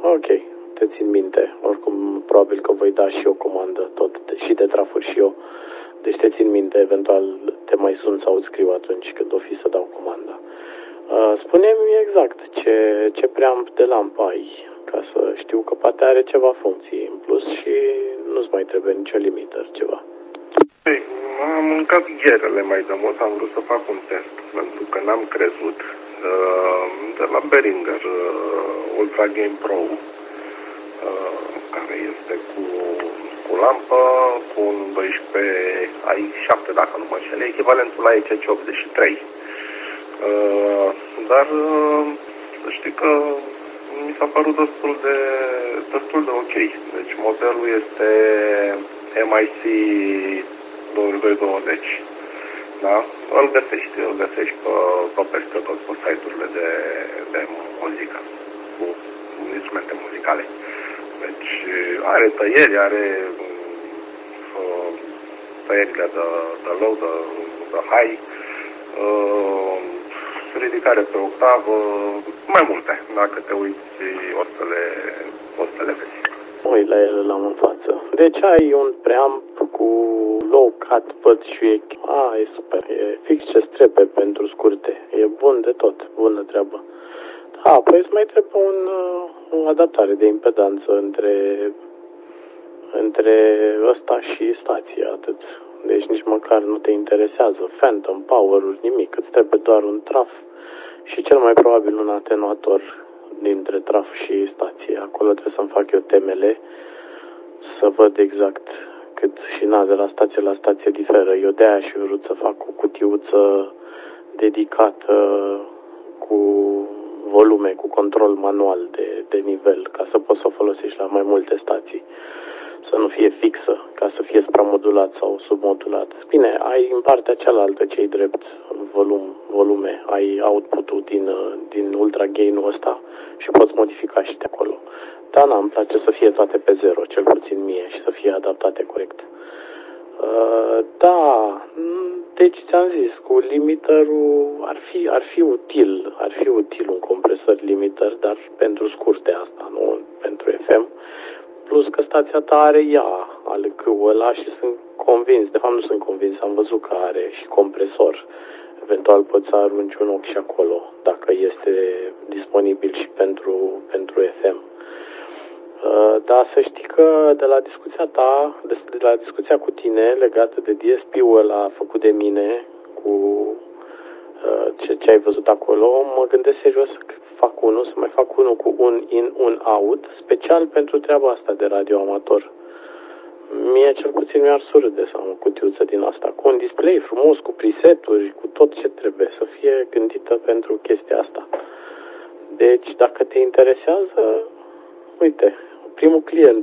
Ok, te țin minte. Oricum, probabil că voi da și eu comandă, și de trafuri și eu. Deci te țin minte, eventual te mai sun sau îți scriu atunci când o fi să dau comanda. Spune-mi exact ce preamp de lampă ai, ca să știu că poate are ceva funcții în plus și nu-ți mai trebuie nicio limiter, ceva. Am mâncat gherele mai de mult, am vrut să fac un test, pentru că n-am crezut. De la Behringer Ultra Game Pro, care este cu lampă, cu un 12 i7, dacă nu mă înșel, echivalentul la ECC 83. Dar să știi că mi s-a părut destul de ok. Deci modelul este MIC 2220. Da? Îl găsești pe peste tot pe site-urile de muzică, cu instrumente muzicale. Deci are tăieri, are tăierile de low, de high, ridicare pe octavă, mai multe. Dacă te uiți, o să le vezi. Ui, la ele l-am în față. Deci ai un preamp cu low cut, văd și e super. E fix ce trebuie pentru scurte. E bun de tot. Bună treabă. Păi îți mai trebuie o adaptare de impedanță între ăsta și stația, atât. Deci nici măcar nu te interesează Phantom, power-uri, nimic. Îți trebuie doar un traf și cel mai probabil un atenuator dintre traf și stație. Acolo trebuie să-mi fac eu temele să văd exact cât și de la stație la stație diferă. Eu de-aia și vrut să fac o cutiuță dedicată cu volume, cu control manual de nivel, ca să poți să o folosești la mai multe stații. Să nu fie fixă, ca să fie supramodulat sau submodulat. Bine, ai în partea cealaltă, ce-i drept, volume, ai output-ul din ultra gain-ul ăsta și poți modifica și de acolo. Dar îmi place să fie toate pe zero, cel puțin mie, și să fie adaptate corect. Da, deci ți-am zis, cu limiterul ar fi util un compresor limiter, dar pentru scurte asta, nu pentru FM. Plus că stația ta are ea ALC-ul ăla și sunt convins, de fapt nu sunt convins, am văzut că are și compresor. Eventual poți să arunci un ochi și acolo, dacă este disponibil și pentru FM. Dar să știi că de la discuția ta, de la discuția cu tine legată de DSP-ul ăla făcut de mine, cu ce ai văzut acolo, mă gândesc serios să mai fac unul cu un in, un out, special pentru treaba asta de radioamator. Mie cel puțin mi-ar surâde să am o cutiuță din asta, cu un display frumos, cu preset-uri, cu tot ce trebuie, să fie gândită pentru chestia asta. Deci, dacă te interesează, uite, primul client,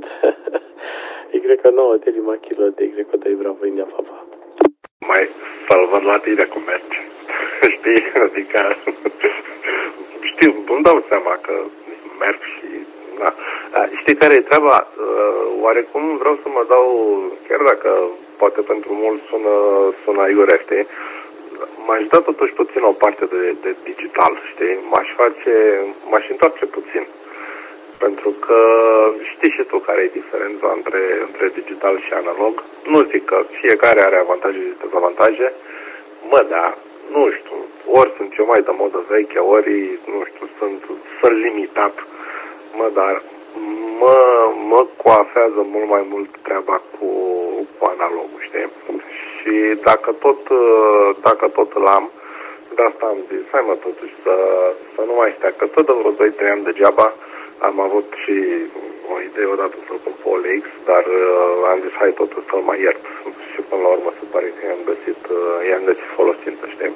Y9 de Lima Kilo de Y2 Bravo India Papa. Mai salvat la tine cum merge. Știi? Adică știu, îmi dau seama că merg și da. Știi care e treaba? Oarecum vreau să mă dau, chiar dacă poate pentru mulți sună aiurea, știi? M-aș da totuși puțin o parte de digital, știi? M-aș întoarce puțin. Pentru că știi și tu care e diferența între digital și analog. Nu zic că fiecare are avantaje și dezavantaje. Dar nu știu, ori sunt eu mai de modă veche, ori, nu știu, sunt limitat. Dar mă coafează mult mai mult treaba cu analogul, știi? Și dacă tot îl am, de asta am zis, hai mă totuși să nu mai stea, că tot de vreo 2-3 ani degeaba am avut și o idee odată să-l pun pe OLX, dar am zis, hai totuși să-l mai iert. Și până la urmă se pare că i-am găsit folosință, știi?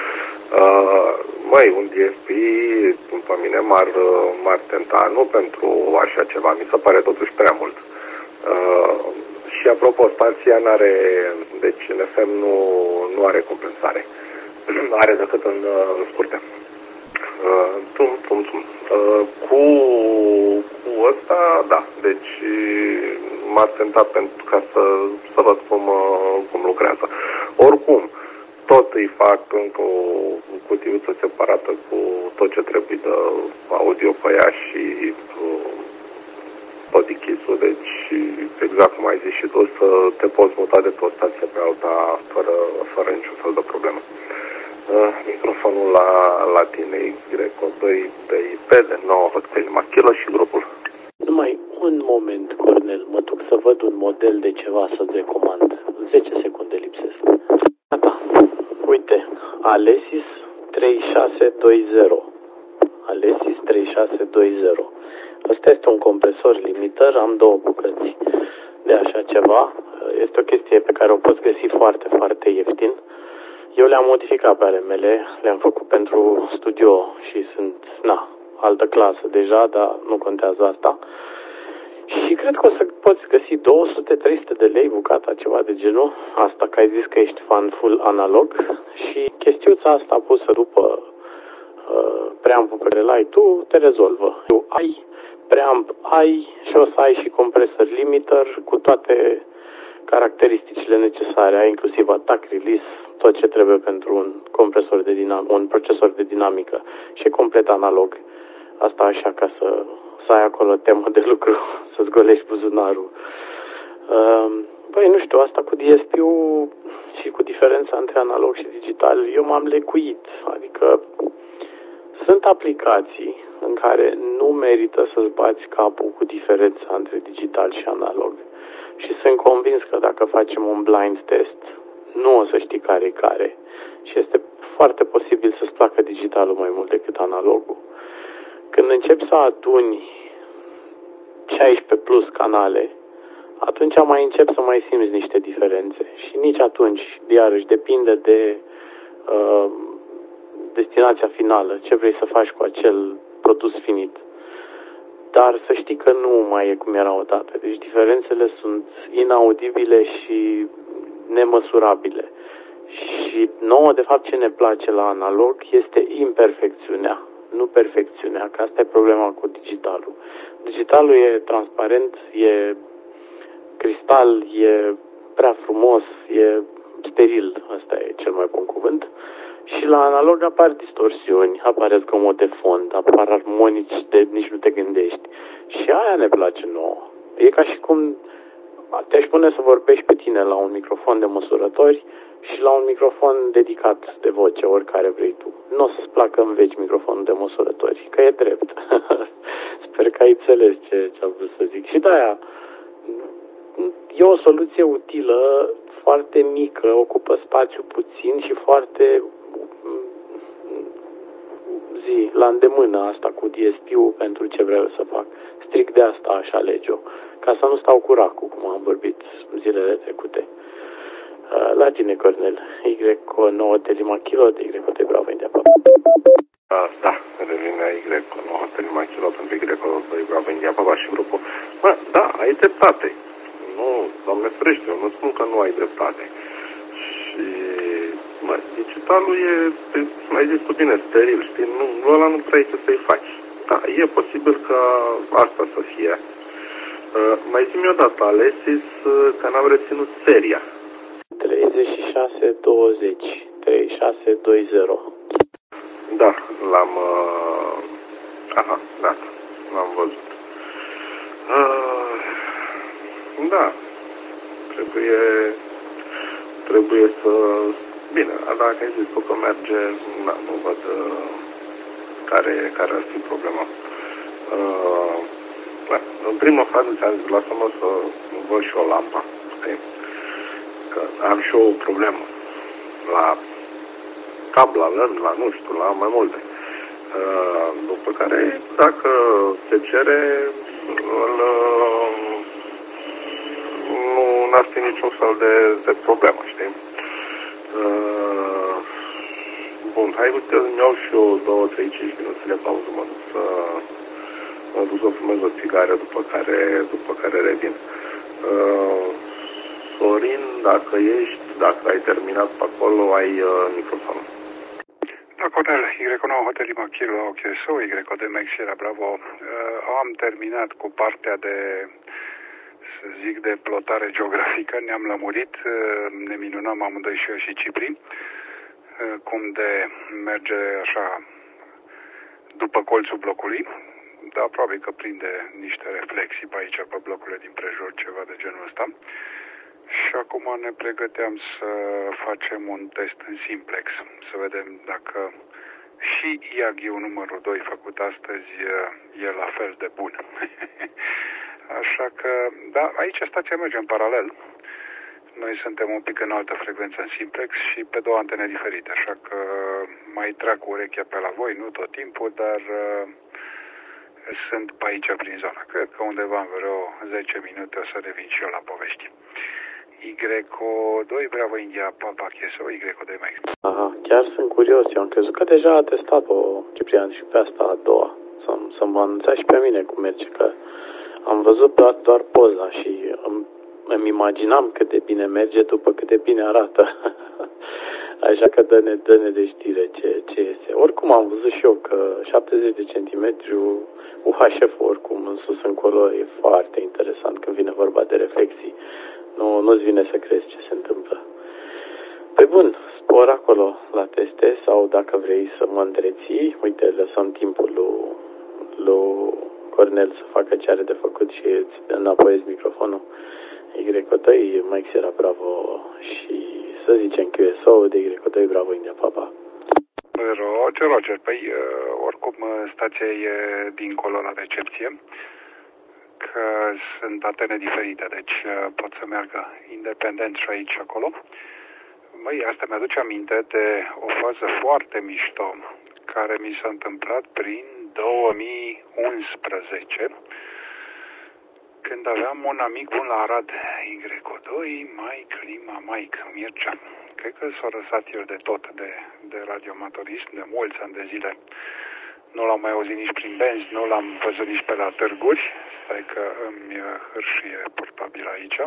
Un DSP, pe mine, m-ar tenta, nu pentru așa ceva, mi se pare totuși prea mult. Și apropo, stația deci în FM nu are compensare. Are decât în scurte. Cu ăsta, da, deci m-a tentat pentru ca să văd cum lucrează. Oricum, tot îi fac încă o cutiuță separată cu tot ce trebuie de audio pe ea și exact cum ai zis și tu, să te poți muta de pe o stație pe alta fără niciun fel de problemă. Microfonul la tine, Y2 BIP de 9 Hotel Machilo și grupul. Numai un moment, Cornel, mă duc să văd un model de ceva să-ți recomand. 10 secunde lipsesc. Gata. Uite, Alesis 3620. Alesis 3620. Ăsta este un compresor limiter, am două bucăți de așa ceva. Este o chestie pe care o poți găsi foarte, foarte ieftin. Eu le-am modificat pe ale mele, le-am făcut pentru studio și sunt, altă clasă deja, dar nu contează asta. Și cred că o să poți găsi 200-300 de lei bucata, ceva de genul. Asta că ai zis că ești fan full analog. Și chestiuța asta pusă după preampul pe care l-ai tu, te rezolvă. Tu ai preamp, ai și o să ai și compresor limiter cu toate caracteristicile necesare, inclusiv attack release, tot ce trebuie pentru un compresor un procesor de dinamică și e complet analog. Asta așa ca să ai acolo temă de lucru, să-ți golești buzunarul. Băi, nu știu, asta cu DSP-ul și cu diferența între analog și digital, eu m-am lecuit. Adică sunt aplicații în care nu merită să-ți bați capul cu diferența între digital și analog. Și sunt convins că dacă facem un blind test, nu o să știi care e care. Și este foarte posibil să-ți placă digitalul mai mult decât analogul. Când începi să aduni 16 plus canale, atunci mai începi să mai simți niște diferențe. Și nici atunci, iarăși, depinde de destinația finală, ce vrei să faci cu acel produs finit. Dar să știi că nu mai e cum era odată. Deci diferențele sunt inaudibile și nemăsurabile. Și nouă, de fapt, ce ne place la analog este imperfecțiunea, nu perfecțiunea, că asta e problema cu digitalul. Digitalul e transparent, e cristal, e prea frumos, e steril, asta e cel mai bun cuvânt. Și la analog apar distorsiuni, apare zgomot de fond, apar armonici de nici nu te gândești. Și aia ne place nouă. E ca și cum te-aș pune să vorbești pe tine la un microfon de măsurători și la un microfon dedicat de voce, oricare vrei tu. Nu o să-ți placă în veci microfonul de măsurători, că e drept. Sper că ai înțeles ce am vrut să zic. Și de-aia e o soluție utilă, foarte mică, ocupă spațiu puțin și foarte la îndemână asta cu DSP-ul pentru ce vreau să fac. Strict de asta aș alege-o, ca să nu stau cu racul, cum am vorbit zilele trecute. La tine, Cornel, Y9 Telimachilo, de Y Bravo India Papa. Da, revine Y9 Telimachilo pentru Y2 Bravo India Papa și grupul. Da, ai dreptate. Nu, Doamne ferește, eu nu spun că nu ai dreptate. Și digitalul e, mai zis tu bine, steril, știi, ăla nu prea ce să-i faci. Da, e posibil că asta să fie. Mai zi-mi odată, Alesis, că n-am reținut seria. 3620, 3620. Da, l-am văzut. Da, trebuie să... Bine, dacă ai zis că merge, nu văd care ar fi problema. În prima fază ți-am zis, lasă-mă să văd și o lampă. Că am și o problemă la cabla, la nu știu, la mai multe. După care, dacă se cere, nu ar fi niciun fel de problemă, știi? Bun, hai uite, îmi iau și eu 2-3-5 minutele pauză, mă duc să fumez o țigară, după care revin. Sorin, dacă ai terminat pe acolo, ai microfonul. Da, Cornel, Y9 Hotel Machilo, OKSO, Y2 Sierra Bravo. Am terminat cu partea de, să zic, de plotare geografică. Ne-am lămurit, ne minunăm amândoi și eu și Cipri, cum de merge așa după colțul blocului. dar probabil că prinde niște reflexii pe aici, pe blocurile din prejur, ceva de genul ăsta. Și acum ne pregăteam să facem un test în simplex, să vedem dacă și IAG-ul numărul 2 făcut astăzi e la fel de bun. Așa că, da, aici stația merge în paralel. Noi suntem un pic în altă frecvență în simplex și pe două antene diferite, așa că mai trag cu urechea pe la voi, nu tot timpul, dar sunt pe aici prin zona. Cred că undeva în vreo 10 minute o să revin și eu la povești. Y2, Bravo India, Papa Cheso, Y2 Max. Aha, chiar sunt curios. Eu am crezut că deja a testat-o Ciprian și pe asta a doua. Să mă anunța și pe mine cum merge, că am văzut doar poza și îmi imaginam cât de bine merge după cât de bine arată. Așa că dă-ne de știre ce este. Oricum am văzut și eu că 70 de centimetri UHF-ul oricum în sus încolo e foarte interesant când vine vorba de reflexii. Nu-ți vine să crezi ce se întâmplă. Păi bun, spor acolo la teste sau dacă vrei să mă întreții, uite, lăsăm timpul lui Cornel să facă ce are de făcut și îți înapoiezi microfonul. Y2, Mike Sierra Bravo și să zicem QSO de Y2 Bravo India Papa. Roger, păi oricum stația e dincolo la recepție, că sunt antene diferite, deci pot să meargă independent și aici și acolo. Măi, asta mi-aduce aminte de o fază foarte mișto care mi s-a întâmplat prin 2011, când aveam un amic bun la Arad, Y2, Mike, Mircea. Cred că s-a lăsat el de tot de radioamatorism de mulți ani de zile. Nu l-am mai auzit nici prin benzi, nu l-am văzut nici pe la târguri. Stai că îmi hârșie portabil aici.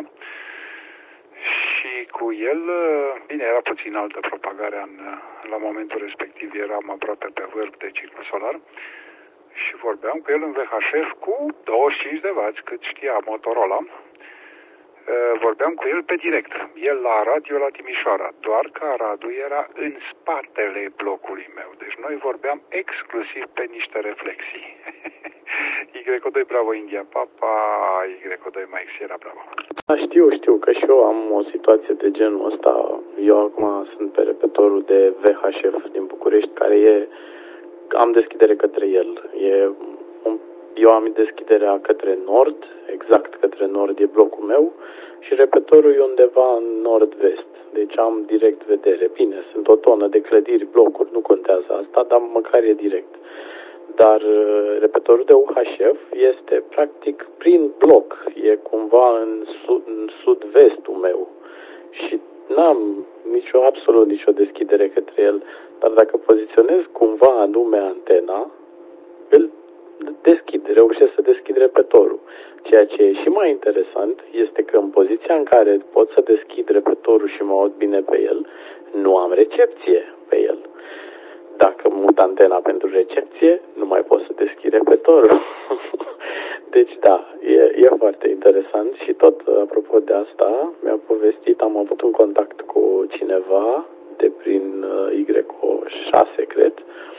Și cu el, bine, era puțin altă propagare la momentul respectiv, eram aproape pe vârf de ciclu solar. Și vorbeam cu el în VHF cu 25 de W, cât știa Motorola. Vorbeam cu el pe direct. El la Arad, eu la Timișoara. Doar că Aradul era în spatele blocului meu. Deci noi vorbeam exclusiv pe niște reflexii. Y2 Bravo India Papa, Y2 Mike Sierra Bravo. Da, știu că și eu am o situație de genul ăsta. Eu acum sunt pe repetorul de VHF din București, care am deschidere către el. Eu am deschiderea către nord, exact către nord e blocul meu și repetorul e undeva în nord-vest. Deci am direct vedere. Bine, sunt o tonă de clădiri, blocuri, nu contează asta, dar măcar e direct. Dar repetorul de UHF este practic prin bloc, e cumva în sud-vestul meu și n-am absolut nicio deschidere către el, dar dacă poziționez cumva anume antena, îl reușesc să deschid repetorul. Ceea ce e și mai interesant este că în poziția în care pot să deschid repetorul și mă aud bine pe el, nu am recepție pe el. Dacă mut antena pentru recepție, nu mai pot să deschid repetorul. Deci da, e foarte interesant și tot apropo de asta, mi-a povestit, am avut un contact cu cineva de prin Y6, cred,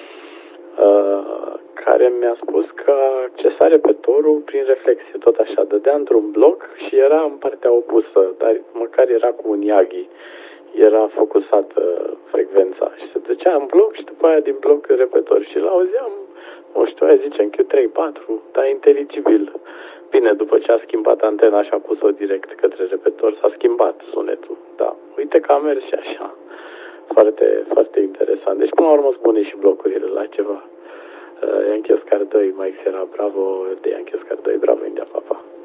care mi-a spus că accesa repetorul prin reflexie, tot așa, dădea într-un bloc și era în partea opusă, dar măcar era cu un Yagi. Era focusată frecvența și se ducea în bloc și după aia din bloc în repetor și l-auzeam, nu știu, aia zicem Q3, 4, dar inteligibil. Bine, după ce a schimbat antena și a pus-o direct către repetor, s-a schimbat sunetul, da. Uite că a mers și așa. Foarte, foarte interesant. Deci, până la urmă, spune și blocurile la ceva. Yankee Oscar 2, Mike Sierra Bravo, de Yankee Oscar 2, Bravo India Papa.